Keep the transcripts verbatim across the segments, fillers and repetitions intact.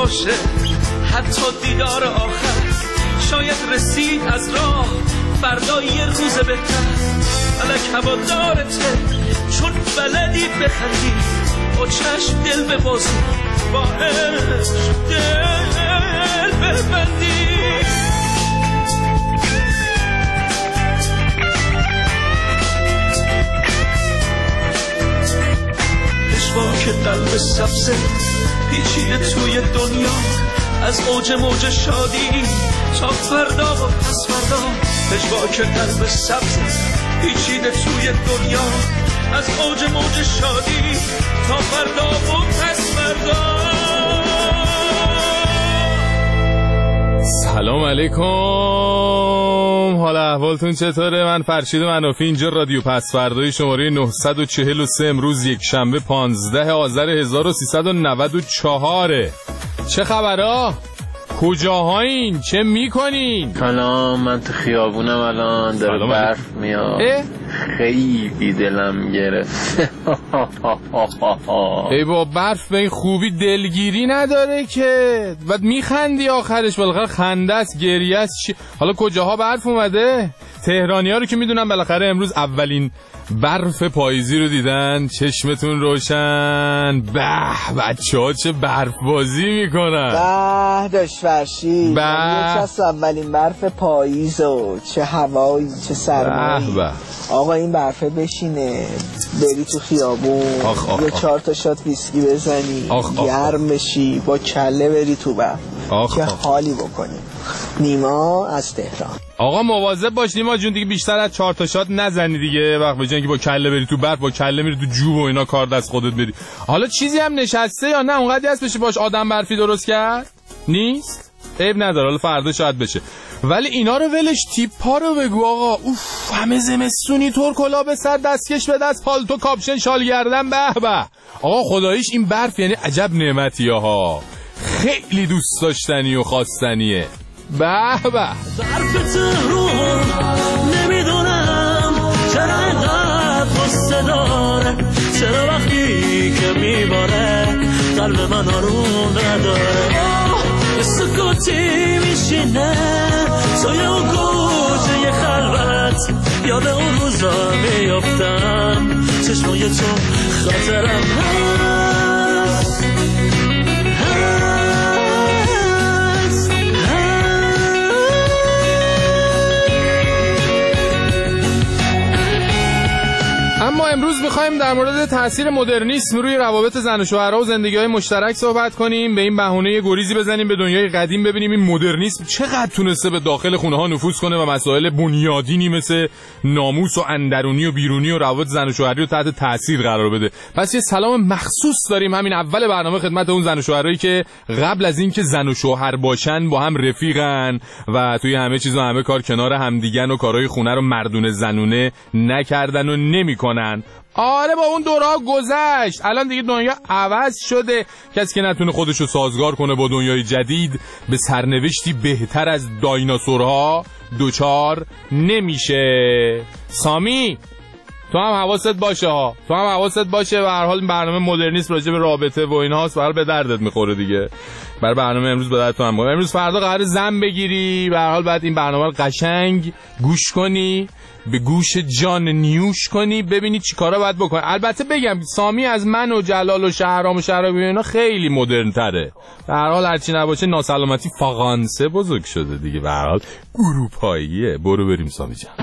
باشه حتی دیدار آخر، شاید رسید از راه فردا یه روز بهتر. فلک هوادارته چون بلدی بخندی، با چشم دل ببازی، با عشق دل ببندی. پشواک قلب سبزه پیچیده توی دنیا، از اوج موج شادی تا فردا و پس فردا. پشواک قلب سبزه پیچیده توی دنیا، از اوج موج شادی تا فردا و پس فردا. سلام علیکم، حال احوالتون چطوره؟ من فرشید منافی، اینجا رادیو پس فردای شماره نهصد و چهل و سه، امروز یک شنبه پانزده آذر هزار و سیصد و نود و چهار. چه خبرها؟ کجاهایین؟ چه میکنین؟ سلام، من تو خیابونم الان، داره برف میاد، خیلی دلم گرفت. ای با برف به این خوبی دلگیری نداره که، بعد میخندی آخرش، بالاخره خنده است گریه است چی؟ حالا کجاها برف اومده؟ تهرانی ها رو که میدونم بالاخره امروز اولین برف پاییزی رو دیدن، چشمتون روشن. به بچه ها چه برف بازی میکنن. به داشت فرشید، به چه اولین برف پاییز و چه هوایی چه سرمایی. آقا این برفه بشینه، بری تو خیابون آخ آخ یه آخ. چهار تا شات ویسکی بزنی، گرم بشی، با کله بری تو برف، چه حالی بکنی. نیما از تهران. آقا مواظب باش نیما جون، دیگه بیشتر از چهار تا شات نزنی دیگه، وقت به جای اینکه با کله بری تو برف با کله میری تو جوب و اینا کار دست خودت بری. حالا چیزی هم نشسته یا نه اونقدی هست بشه باش آدم برفی درست کرد؟ نیست؟ عیب نداره، حالا فردا شاید بشه. ولی اینا رو ولش، تیپا رو بگو آقا. اوف همه زمستونی طور کلا به سر، دستکش به دست، پالتو کاپشن شال گردن، به به. آقا خداییش این برف یعنی عجب نعمتی ها، خیلی دوست داشتنی و خواستنیه. به به. برف تهرون نمیدونم چرا اینقدر غصه داره، چرا وقتی که میباره قلب من آروم نداره. یه سکوتی میشینه سایه و گوشه خلوت، یاد اون روزا میافتم، چشمای تو خاطرم هست. اما امروز میخوایم در مورد تاثیر مدرنیسم روی روابط زن و شوهرها و زندگی‌های مشترک صحبت کنیم. به این بهونه یه گریزی بزنیم به دنیای قدیم، ببینیم این مدرنیسم چقدر تونسته به داخل خونه‌ها نفوذ کنه و مسائل بنیادینی مثل ناموس و اندرونی و بیرونی و روابط زن و شوهری رو تحت تاثیر قرار بده. پس یه سلام مخصوص داریم همین اول برنامه خدمت اون زن و شوهرایی که قبل از اینکه زن و شوهر باشن با هم رفیقن و توی همه چیز و همه کار کنار همدیگن و کارهای خونه رو مردونه زنونه نکردن و نمی‌کنن. آره با اون دورها گذشت، الان دیگه دنیا عوض شده. کسی که نتونه خودشو سازگار کنه با دنیای جدید به سرنوشتی بهتر از دایناسورها دوچار نمیشه. سامی تو هم حواست باشه ها، تو هم حواست باشه. به هر حال برنامه مدرنیسم راجع به رابطه و اینهاست، برای به دردت میخوره دیگه. برای برنامه امروز به دردت هم میخوره. امروز فردا قرار زن بگیری، به هر حال بعد این برنامه رو قشنگ گوش کنی، به گوش جان نیوش کنی، ببینی چی کارا باید بکنی. البته بگم سامی از من و جلال و شهرام و شهرابی اینا خیلی مدرن تره. به هر حال هرچی نباشه ناسلامتی فاغانسه بزرگ شده دیگه، به هر حال اروپاییه. برو بریم سامی جان.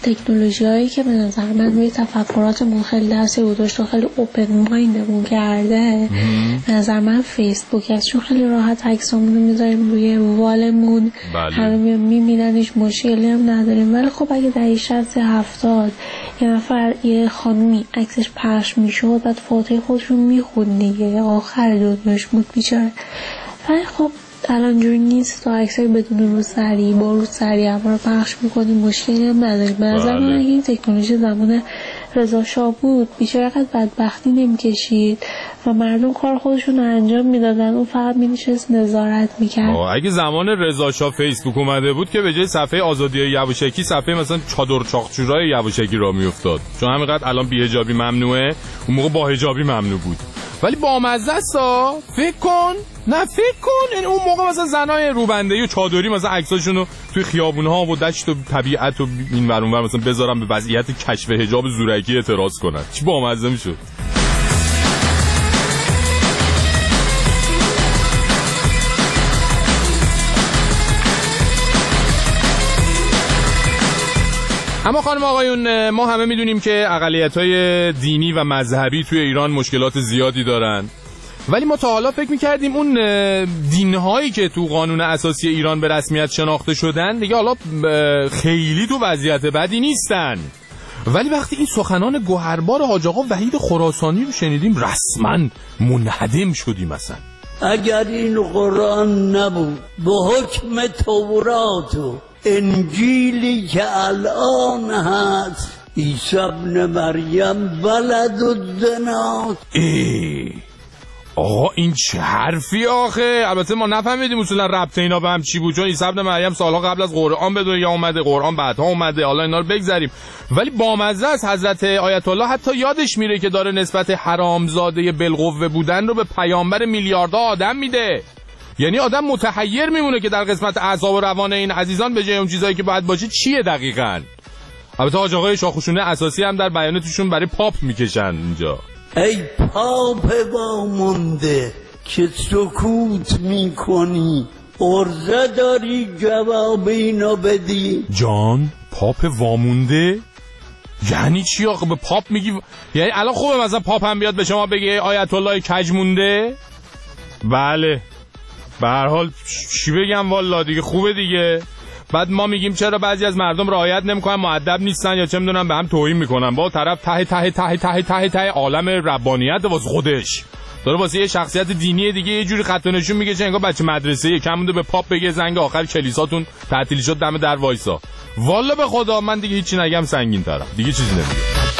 تکنولوژیایی که به نظر من روی تفکراتمون خیلی تاثیر گذاشته و خیلی اوپن مایندمون کرده، به نظر من فیسبوک است، چون خیلی راحت عکسامون رو میذاریم روی والمون، همه میبیننش، مشکلی هم نداریم. ولی خب اگه در شصت هفتاد یه نفر یه خانومی عکسش پخش میشد بعد فوتوی خودش رو میخوند دیگه، آخر دنیاش بود بیچاره. ولی خب الان جوری نیست، تا عکسای بدون روسری با روسری هم رو پخش میکنیم، مشکلی هم نداریم. به نظر من اگه این تکنولوژی زمان رضا شاه بود بیچاره قد بدبختی نمیکشید و مردم کار خودشون رو انجام میدادن و فقط مینشست نظارت میکرد. اگه زمان رضا شاه فیسبوک اومده بود که به جای صفحه آزادی یواشکی صفحه مثلا چادر چاقچورای یواشکی را میافتاد، چون همینقدر الان بی حجابی ممنوعه، اون موقع با حجابی ممنوع بود. ولی با مزه است. فکر کن، نه فکر کن، یعنی اون موقع مثلا زنای روبنده‌ای و چادری مثلا عکساشون رو توی خیابون‌ها و دشت و طبیعت و این ور اون ور مثلا بذارن، به وضعیت کشف حجاب زورکی اعتراض کنن. چی با مزه میشد. اما خانم آقایون، ما همه میدونیم که اقلیت‌های دینی و مذهبی توی ایران مشکلات زیادی دارن، ولی ما تا حالا فکر می‌کردیم اون دین‌هایی که تو قانون اساسی ایران به رسمیت شناخته شدن دیگه حالا خیلی تو وضعیت بدی نیستن. ولی وقتی این سخنان گوهربار حاج آقا وحید خراسانی رو شنیدیم رسما منهدم شدیم. مثلا اگر این قرآن نبود به حکم تورات و انجیلی که الان هست، عیسی ابن مریم ولد الزنا. آقا این چه حرفی آخه؟ البته ما نفهمیدیم اصولا ربط اینا به هم چی بود، چون عیسی ابن مریم سالها قبل از قرآن به دنیا اومده، قرآن بعدها اومده، حالا اینا رو بگذاریم. ولی بامزه است حضرت آیت الله حتی یادش میره که داره نسبت حرامزاده بالقوه بودن رو به پیامبر میلیاردها آدم میده. یعنی آدم متحیر میمونه که در قسمت اعصاب و روان این عزیزان به جای اون چیزایی که باید باشه چیه دقیقاً. البته حاج آقای شاخوشونه اساسی هم در بیاناتشون برای پاپ میکشن اینجا. ای پاپ وامونده که سکوت میکنی، عرضه داری جواب اینو بدی؟ جان پاپ وامونده؟ یعنی چی آخه به پاپ میگی؟ یعنی الان خوبه مثلا پاپ هم بیاد به شما بگه آیت الله کج مونده؟ بله به هر حال چی بگم والا دیگه، خوبه دیگه. بعد ما میگیم چرا بعضی از مردم رعایت نمیکنن، مؤدب نیستن یا چه میدونم به هم توهین میکنن، با طرف ته ته ته ته ته ته عالم ربانیت واسه خودش داره واسه یه شخصیت دینی دیگه یه جوری خط و نشون میگه چه انگار بچه مدرسه کم مونده به پاپ بگه زنگ آخر کلیساتون تعطیل شد دم در وایسا. والا به خدا من دیگه هیچی نگم سنگین طرف دیگه چیزی نمیگم.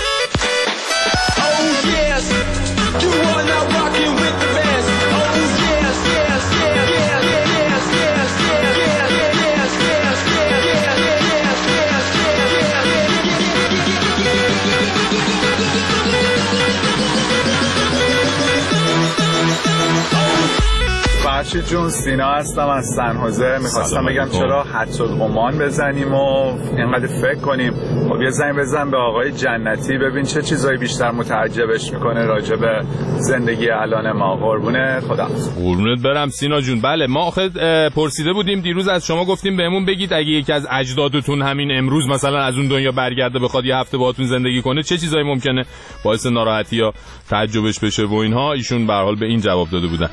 فرشید جون، سینا هستم از سن‌حوزه. میخواستم بگم چرا حدس الگمان بزنیم و اینقدر فکر کنیم. خب یه زنگ بزن به آقای جنتی ببین چه چیزایی بیشتر متعجبش میکنه راجع به زندگی الان ما. قربونه خدا. قربونت برم سینا جون. بله ما آخه پرسیده بودیم دیروز از شما، گفتیم بهمون بگید اگه یکی از اجدادتون همین امروز مثلا از اون دنیا برگرده بخواد یه هفته باهاتون زندگی کنه چه چیزایی ممکنه باعث ناراحتی یا تعجبش بشه و اینها. ایشون به هر حال به این جواب داده بودن.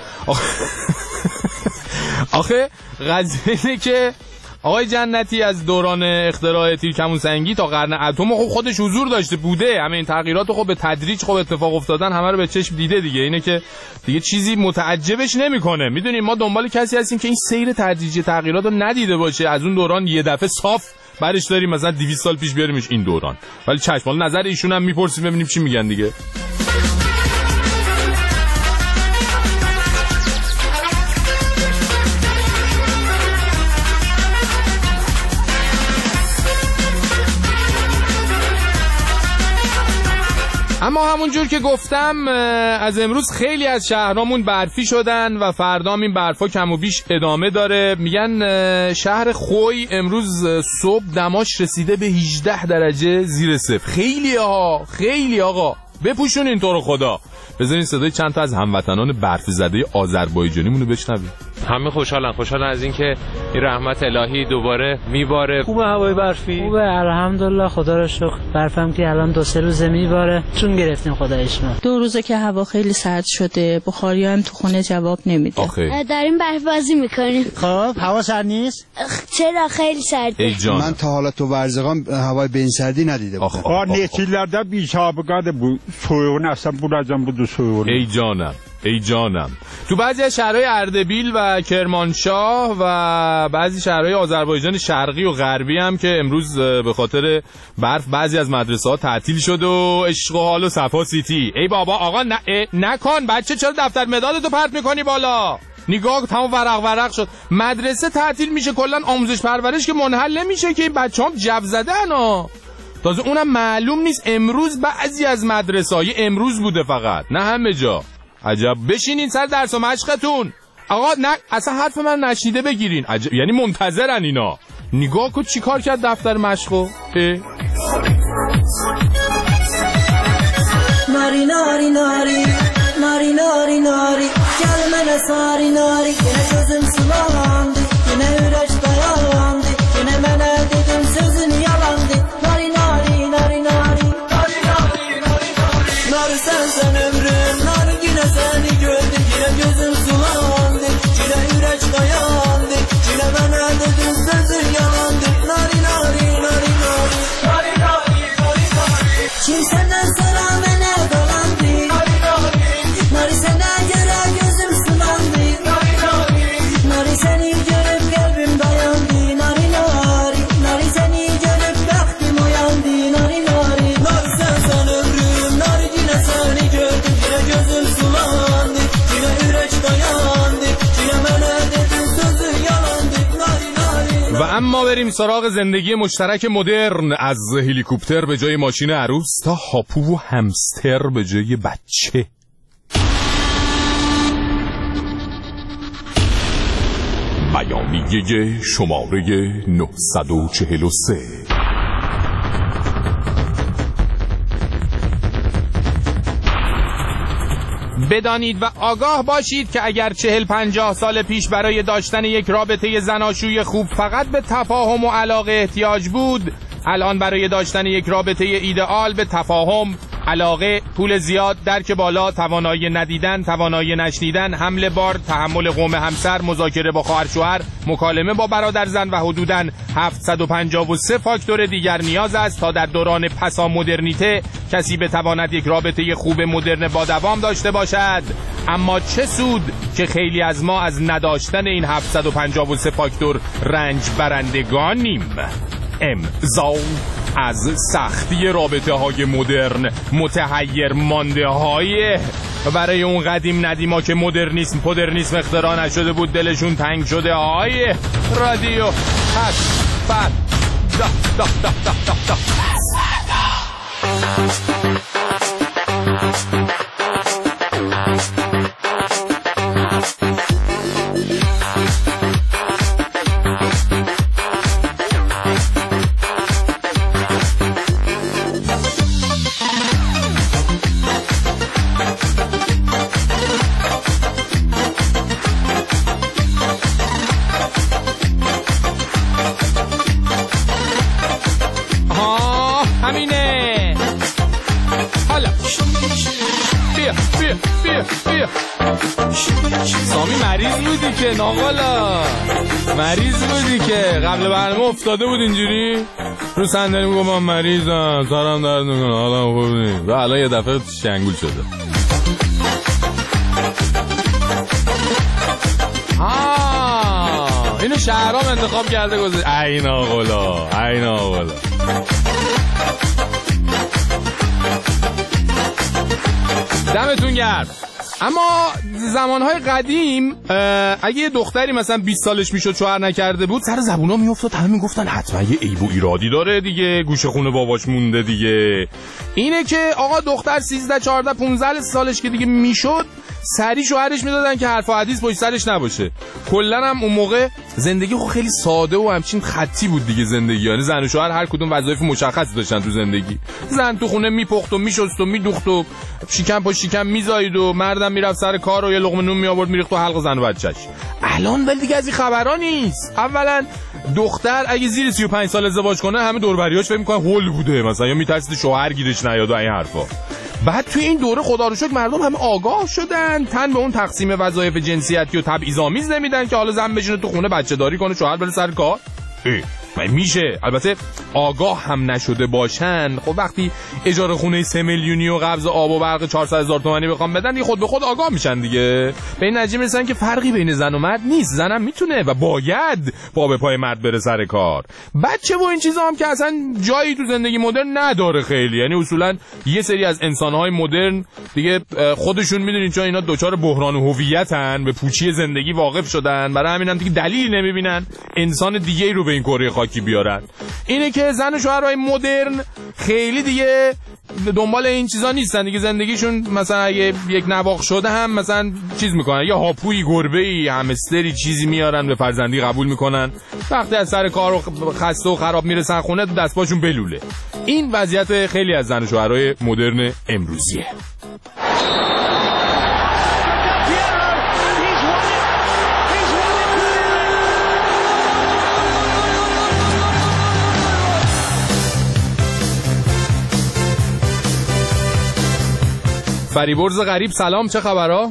آخه قضیه اینه که آقای جنتی از دوران اختراع تیر کمون سنگی تا قرن اتم خب خودش حضور داشته بوده، همه این تغییرات خب به تدریج خب اتفاق افتادن، همه رو به چشم دیده دیگه. اینه که دیگه چیزی متعجبش نمیکنه. میدونیم ما دنبال کسی هستیم که این سیر تدریجی تغییرات رو ندیده باشه، از اون دوران یه دفعه صاف برش داریم مثلا دویست سال پیش بیاریمش این دوران. ولی چشم نظر ایشون هم میپرسیم ببینیم چی میگن دیگه. اما همون جور که گفتم از امروز خیلی از شهرامون برفی شدن و فردا این برفا کم و بیش ادامه داره. میگن شهر خوی امروز صبح دماش رسیده به هجده درجه زیر صفر. خیلی ها خیلی آقا بپوشون این طور خدا. بذارین صدای چند تا از هموطنان برف زده آذربایجانیمون رو بشنویم. همه خوشحالن خوشحالن از اینکه این رحمت الهی دوباره میباره. خوبه هوای برفی؟ خوبه الحمدلله خدا رو شکر. برفم که الان دو سه روزه میباره چون گرفتیم خدایش ما. دو روزه که هوا خیلی سرد شده، بخاری هم تو خونه جواب نمیده. داریم برف بازی میکنیم. خب هوا سرد نیست؟ چرا خیلی سرده. من تا حالا تو ورزقان هوای به این سردی ندیده بودم. آ نتیلerde بی‌سابقه بود. soğuğun اصلا buradan budu soğuğun. ای جانم ای جانم. تو بعضی از شهرهای اردبیل و کرمانشاه و بعضی شهرهای آذربایجان شرقی و غربی هم که امروز به خاطر برف بعضی از مدرسه‌ها تعطیل شد و عشق و حال و صفا سیتی. ای بابا آقا ن... نکن بچه، چرا دفتر مدادتو پرت میکنی بالا؟ نگاه تمام ورق ورق شد. مدرسه تعطیل میشه، کلا آموزش پرورش که منحل نمیشه که این بچه‌ام جو زدن ها. تازه اونم معلوم نیست امروز بعضی از مدرسه‌های امروز بوده فقط، نه همه جا. عجب. بشینین سر درس و مشقتون. آقا نه اصلا حرف من نشیده بگیرین. عجب. یعنی منتظرن اینا. نگاه کن چی کار کرد دفتر مشقو. ناری ناری ناری ناری ناری ناری gelmene sari nari yine sözüm sulandı yine üreç dayandı yine mene dedim sözün yalandı nari nari nari nari nari nari nari nari sen sen ömrüm nari yine seni gördüm yine gözüm sulandı yine üreç dayandı yine mene dedim sözün yalandı nari nari nari nari nari nari nari nari kimseden sonra mene dolandı nari nari nari senden göre gözüm sulandı nari nari nari seni görüp kalbim dayandı nari nari nari seni görüp baktım uyandı nari nari nari sen sen ömrüm nari yine seni gördüm yine gözüm sulandı yine üreç dayandı yine mene dedim sözü yalandı nari nari. و اما بریم سراغ زندگی مشترک مدرن، از هلیکوپتر به جای ماشین عروس تا هاپو و همستر به جای بچه. بیانیه شماره نهصد و چهل و سه. بدانید و آگاه باشید که اگر چهل پنجاه سال پیش برای داشتن یک رابطه زناشوی خوب فقط به تفاهم و علاقه احتیاج بود، الان برای داشتن یک رابطه ایدئال به تفاهم، علاقه، پول زیاد، درک بالا، توانایی ندیدن، توانایی نشنیدن، حمل بار، تحمل قوم همسر، مذاکره با خواهر شوهر، مکالمه با برادر زن و حدوداً هفتصد و پنجاه و سه فاکتور دیگر نیاز است تا در دوران پسا مدرنیته کسی بتواند یک رابطه خوب مدرن با دوام داشته باشد. اما چه سود که خیلی از ما از نداشتن این هفتصد و پنجاه و سه فاکتور رنج برندگانیم. امضا از سختی رابطه های مدرن، متحیر مانده های برای اون قدیم ندیما که مدرنیسم پدرنیسم اختراع نشده بود دلشون تنگ شده های رادیو پس پس دا دا دا دا دا دا سامی مریض بودی که ناقالا، مریض بودی که قبل برنامه افتاده بود اینجوری رو صندلی میگم من مریضم سرم درد میکنه حالم خوب نیست و الان یه دفعه شنگول شده. ها اینو شهرام انتخاب کرده گذاشت. ای ناقالا ای ناقالا. دمتون گرم. اما زمانهای قدیم اگه یه دختری مثلا بیست سالش میشد شوهر نکرده بود سر زبونا میافتاد، همه میگفتن حتما یه عیب و ایرادی داره دیگه، گوشه خونه باباش مونده دیگه. اینه که آقا دختر سیزده چهارده پانزده سالش که دیگه میشد سری شوهرش میدادن که حرف و حدیث پشت سرش نباشه. کلا هم اون موقع زندگی خب خیلی ساده و همچین خطی بود دیگه زندگی، یعنی زن و شوهر هر کدوم وظایف مشخصی داشتن تو زندگی. زن تو خونه میپخت و میشست و میدوخت و شکم پشت شکم میزایید و مردم میرفت سر کار و یه لقمه نون میآورد میریخت تو حلق زن و بچه‌ش. الان ولی دیگه از این خبرا نیست. اولا دختر اگه زیر سی و پنج سال ازدواج کنه همه دور و بریاش فکر می‌کنن هول بوده مثلا، یا میترسید شوهر گیرش نیاد و این حرفا. بعد توی این دوره خدا رو شکر مردم همه آگاه شدن، تن به اون تقسیم وظایف جنسیتی و تبعیض‌آمیز نمیدن که حالا زن بشینه تو خونه بچه داری کنه شوهر بره سر کار. میشه البته آگاه هم نشده باشن. خب وقتی اجاره خونه سه میلیونی و قبض آب و برق چهارصد هزار تومانی بخوام بدن دیگه خود به خود آگاه میشن دیگه، به این نتیجه میرسن که فرقی بین زن و مرد نیست، زنم میتونه و باید پا به پای مرد بره سر کار. بچه و این چیزا هم که اصلا جایی تو زندگی مدرن نداره خیلی، یعنی اصولا یه سری از انسانهای مدرن دیگه خودشون میدونین چون اینا دوچار بحران هویتن، به پوچی زندگی واقف شدن، برای همین هم دیگه دلیل نمیبینن انسان دیگه‌ای رو به این کره خاکی بیارن. اینه که زن و شوهرای مدرن خیلی دیگه دنبال این چیزا نیستن دیگه، زندگیشون مثلا اگه یک نواخت شده هم مثلا چیز میکنن، یا هاپویی گربه‌ای همستری چیزی میارن به فرزندی قبول میکنن، وقتی از سر کار و خسته و خراب میرسن خونه دستپاشون بلوله. این وضعیت خیلی از زن و شوهرای مدرن امروزیه. فریبرز غریب سلام، چه خبرها؟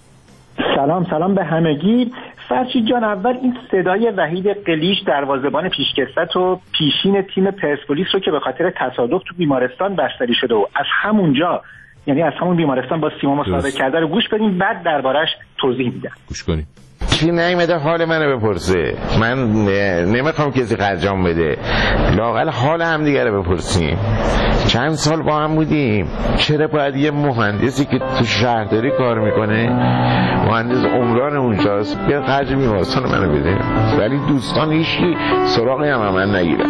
سلام سلام به همگی. فرشید جان، اول این صدای وحید قلیش دروازه‌بان پیشکسوت و پیشین تیم پرسپولیس رو که به خاطر تصادف تو بیمارستان بستری شده و از همونجا، یعنی از همون بیمارستان با سیما مصاحبه کرده رو گوش بدیم، بعد دربارش توضیح میدم. گوش کنیم. چی نیومده حال منو بپرسه؟ من نمیخوام کسی خرجام بده، لااقل حال هم دیگه رو بپرسیم. چند سال با هم بودیم، چرا باید یه مهندسی که تو شهرداری کار میکنه، مهندس عمران اونجاست، بیا خرج بیمارستان منو بده؟ ولی دوستان هیچی سراغی هم من نگیرن.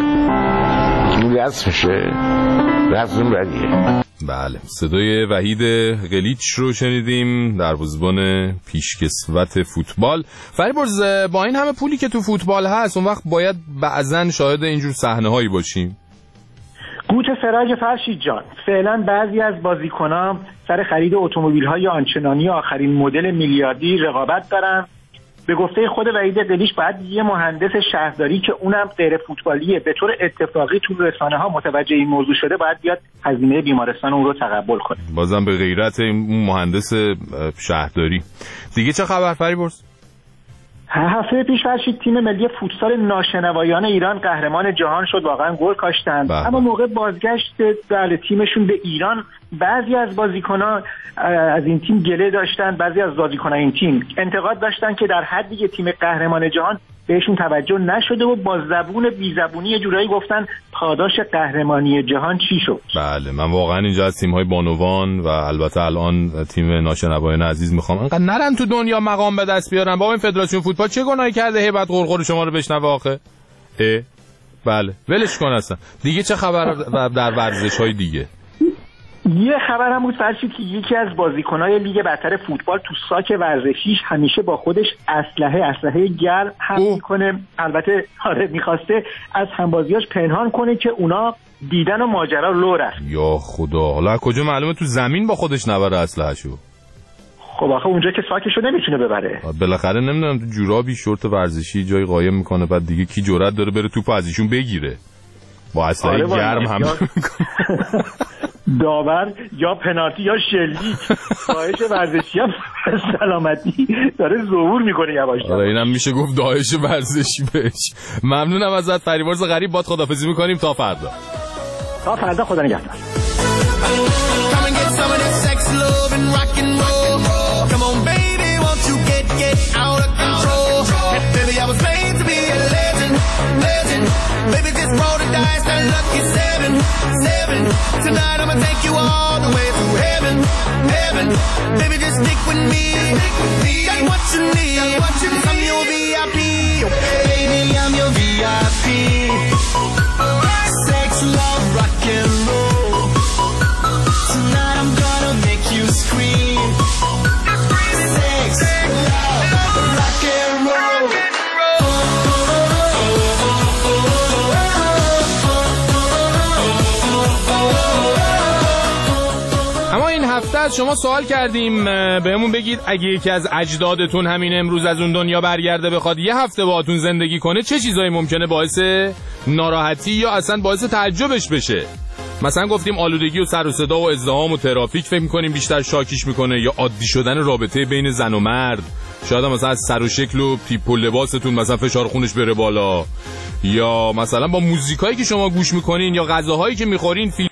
این دست میشه رفتون بدیه. بله، صدای وحید قلیچ رو شنیدیم، دروازه‌بان پیشکسوت فوتبال. فریبرز، با این همه پولی که تو فوتبال هست اون وقت باید بعضن شاهد اینجور صحنه‌هایی باشیم. گوت فراج فرشید جان، فعلا بعضی از بازیکنان سر خرید اتومبیل‌های آنچنانی آخرین مدل میلیاردی رقابت دارن. به گفته خود وحید قلیچ باید یه مهندس شهرداری که اونم غیر فوتبالیه به طور اتفاقی تو رسانه‌ها متوجه این موضوع شده باید بیاد هزینه بیمارستان اون رو تقبل کنه. بازم به غیرت اون مهندس شهرداری. دیگه چه خبر فریبرز؟ هفته پیش فرشید تیم ملی فوتسال ناشنوایان ایران قهرمان جهان شد، واقعا گل کاشتن. اما موقع بازگشت در تیمشون به ایران بعضی از بازیکنان از این تیم گله داشتن، بعضی از بازیکنان این تیم انتقاد داشتن که در حدی که تیم قهرمان جهان بهشون توجه نشده و با زبون بیزبونی یه جورایی گفتن پاداش قهرمانی جهان چی شد. بله، من واقعا اینجا از تیم‌های بانوان و البته الان تیم ناشنوایان عزیز میخوام انقدر نرن تو دنیا مقام به دست بیارن. با این فدراسیون فوتبال چه گناهی کرده هیبت قرقر شما رو بشنوه آخه؟ اه بله، ولش کن اصلا. دیگه چه خبر در ورزش‌های دیگه؟ یه خبر هم بود فرشید که یکی از بازیکن‌های لیگ برتر فوتبال تو ساک ورزشیش همیشه با خودش اسلحه اسلحه گرم هم میکنه. البته آره میخواسته از همبازیاش پنهان کنه که اونا دیدن و ماجرا لو رفت. یا خدا، حالا کجا معلومه تو زمین با خودش نبره اسلحه‌شو؟ خب آخه اونجا که ساکشو نمیتونه ببره. بالاخره نمیدونم تو جورابی شورت ورزشی جای قایم میکنه، بعد دیگه کی جرأت داره بره توپ از ایشون بگیره؟ با اسلحه آره گرم هم داور یا پنالتی یا شلیک. داعش ورزشی هم سلامتی داره ظهور میکنه یواش یواش. آره اینم میشه گفت داعش ورزشی بهش. ممنونم ازت فریبرز غریب، باد خداحافظی میکنیم تا فردا. تا فردا، خدا نگهدار. Baby, just roll the dice, that lucky seven, seven. Tonight I'ma take you all the way to heaven, heaven. Baby, just stick with me, got what you need. I'm your V I P, baby, I'm your V I P. Sex, love, rock and roll. Tonight I'm gonna make you scream. اما این هفته از شما سوال کردیم بهمون بگید اگه یکی از اجدادتون همین امروز از اون دنیا برگرده بخواد یه هفته باهاتون زندگی کنه چه چیزایی ممکنه باعث ناراحتی یا اصلا باعث تعجبش بشه؟ مثلا گفتیم آلودگی و سر و صدا و ازدحام و ترافیک فکر می‌کنیم بیشتر شاکیش میکنه، یا عادی شدن رابطه بین زن و مرد، شاید مثلا از سر و شکل و تیپ و لباستون مثلا فشار خونش بره بالا، یا مثلا با موزیکایی که شما گوش میکنین یا غذاهایی که میخورین